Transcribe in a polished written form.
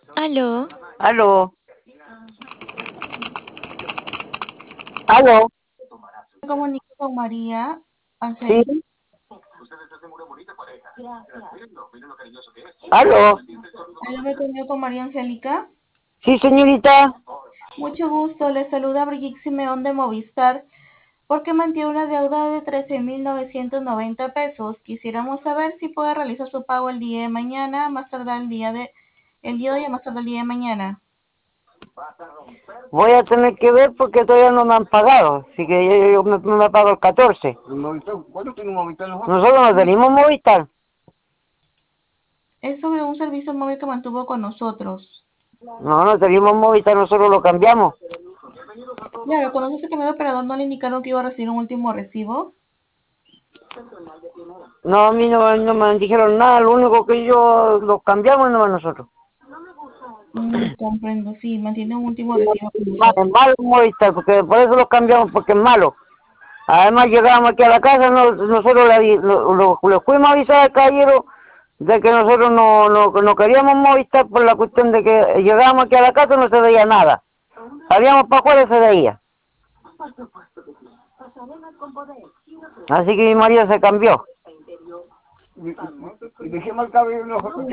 Aló, Aló, aló, Comunico con María sí, Angélica. aló, Yo me comunico con María Angélica. sí, señorita. Mucho gusto, le saluda Brigitte Simeón de Movistar porque mantiene una deuda de 13.990 pesos. Quisiéramos saber si puede realizar su pago el día de mañana, más tardar el día de hoy, a más tardar el día de mañana. Voy a tener que ver porque todavía no me han pagado, así que yo me pago el 14. Nosotros no tenemos Movistar. Es sobre un servicio móvil que mantuvo con nosotros. No tenemos Movistar, nosotros lo cambiamos. Claro, cuando se cambió de operador no le indicaron que iba a recibir un último recibo. No, a mí no me dijeron nada, lo único que yo lo cambiamos no nosotros. Comprendo, sí, mantiene un último recibo con Es nosotros. malo Movistar, porque por eso lo cambiamos, porque es malo. Además llegamos aquí a la casa, nosotros le fuimos a avisar al caballero de que nosotros no queríamos Movistar por la cuestión de que llegábamos aquí a la casa y no se veía nada. Salíamos para afuera y se veía. Así que mi marido se cambió.